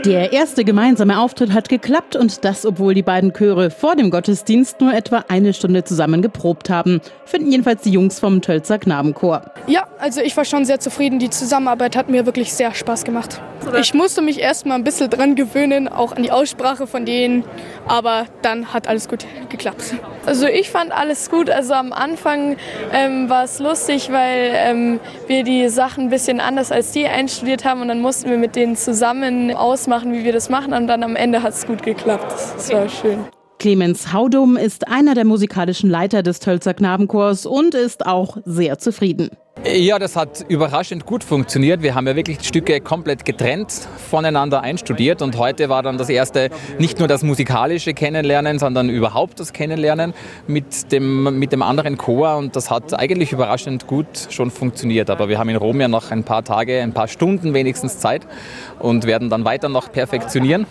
Der erste gemeinsame Auftritt hat geklappt und das, obwohl die beiden Chöre vor dem Gottesdienst nur etwa eine Stunde zusammen geprobt haben, finden jedenfalls die Jungs vom Tölzer Knabenchor. Ja, also ich war schon sehr zufrieden. Die Zusammenarbeit hat mir wirklich sehr Spaß gemacht. Ich musste mich erstmal ein bisschen dran gewöhnen, auch an die Aussprache von denen, aber dann hat alles gut geklappt. Also ich fand alles gut. Also am Anfang war es lustig, weil wir die Sachen ein bisschen anders als die einstudiert haben und dann mussten wir mit denen zusammen ausmachen, wie wir das machen und dann am Ende hat es gut geklappt. Das war schön. Clemens Haudum ist einer der musikalischen Leiter des Tölzer Knabenchors und ist auch sehr zufrieden. Ja, das hat überraschend gut funktioniert. Wir haben ja wirklich die Stücke komplett getrennt voneinander einstudiert und heute war dann das erste, nicht nur das musikalische Kennenlernen, sondern überhaupt das Kennenlernen mit dem anderen Chor und das hat eigentlich überraschend gut schon funktioniert. Aber wir haben in Rom ja noch ein paar Tage, ein paar Stunden wenigstens Zeit und werden dann weiter noch perfektionieren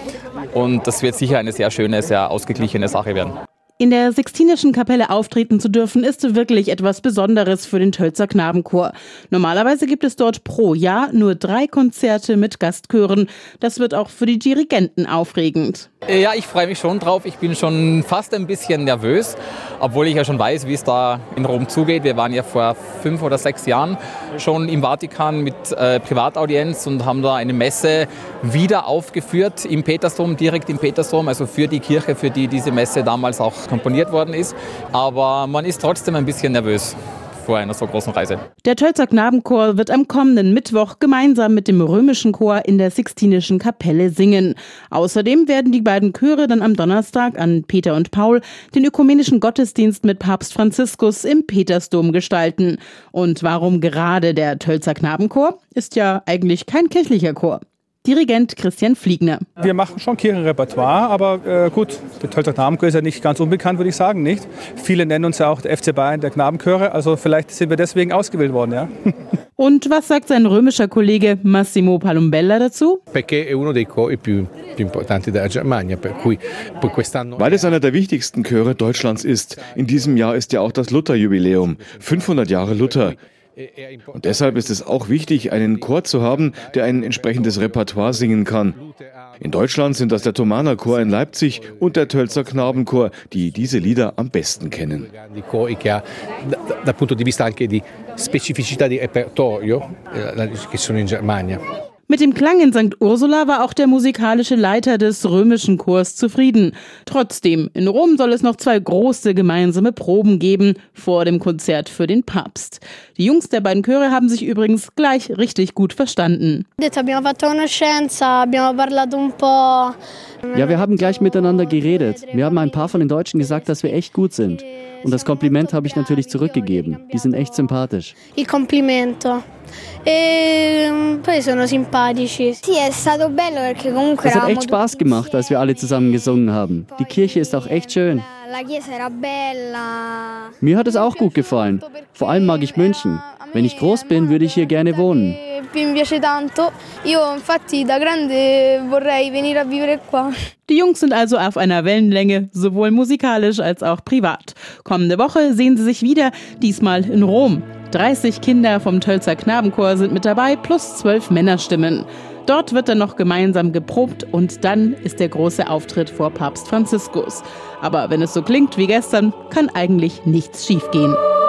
und das wird sicher eine sehr schöne, sehr ausgeglichene Sache werden. In der Sixtinischen Kapelle auftreten zu dürfen, ist wirklich etwas Besonderes für den Tölzer Knabenchor. Normalerweise gibt es dort pro Jahr nur 3 Konzerte mit Gastchören. Das wird auch für die Dirigenten aufregend. Ja, ich freue mich schon drauf. Ich bin schon fast ein bisschen nervös, obwohl ich ja schon weiß, wie es da in Rom zugeht. Wir waren ja vor 5 oder 6 Jahren schon im Vatikan mit Privataudienz und haben da eine Messe wieder aufgeführt im Petersdom, direkt im Petersdom, also für die Kirche, für die diese Messe damals auch komponiert worden ist. Aber man ist trotzdem ein bisschen nervös vor einer so großen Reise. Der Tölzer Knabenchor wird am kommenden Mittwoch gemeinsam mit dem römischen Chor in der Sixtinischen Kapelle singen. Außerdem werden die beiden Chöre dann am Donnerstag an Peter und Paul den ökumenischen Gottesdienst mit Papst Franziskus im Petersdom gestalten. Und warum gerade der Tölzer Knabenchor? Ist ja eigentlich kein kirchlicher Chor. Dirigent Christian Fliegner. Wir machen schon Kirchenrepertoire, aber gut, der Tölzer Knabenchor ist ja nicht ganz unbekannt, würde ich sagen, nicht? Viele nennen uns ja auch der FC Bayern der Knabenchöre, also vielleicht sind wir deswegen ausgewählt worden, ja. Und was sagt sein römischer Kollege Massimo Palombella dazu? Weil es einer der wichtigsten Chöre Deutschlands ist. In diesem Jahr ist ja auch das Lutherjubiläum, 500 Jahre Luther. Und deshalb ist es auch wichtig, einen Chor zu haben, der ein entsprechendes Repertoire singen kann. In Deutschland sind das der Thomaner Chor in Leipzig und der Tölzer Knabenchor, die diese Lieder am besten kennen. Mit dem Klang in St. Ursula war auch der musikalische Leiter des römischen Chors zufrieden. Trotzdem, in Rom soll es noch 2 große gemeinsame Proben geben vor dem Konzert für den Papst. Die Jungs der beiden Chöre haben sich übrigens gleich richtig gut verstanden. Ja, wir haben gleich miteinander geredet. Mir haben ein paar von den Deutschen gesagt, dass wir echt gut sind. Und das Kompliment habe ich natürlich zurückgegeben. Die sind echt sympathisch. Il complimento. Poi sono simpatici. Sì, è stato bello perché comunque Es hat echt Spaß gemacht, als wir alle zusammen gesungen haben. Die Kirche ist auch echt schön. La chiesa era bella. Mir hat es auch gut gefallen. Vor allem mag ich München. Wenn ich groß bin, würde ich hier gerne wohnen. Mi piace tanto. Io infatti da grande vorrei venire a vivere qua. Die Jungs sind also auf einer Wellenlänge, sowohl musikalisch als auch privat. Kommende Woche sehen sie sich wieder, diesmal in Rom. 30 Kinder vom Tölzer Knabenchor sind mit dabei, plus 12 Männerstimmen. Dort wird dann noch gemeinsam geprobt und dann ist der große Auftritt vor Papst Franziskus. Aber wenn es so klingt wie gestern, kann eigentlich nichts schiefgehen.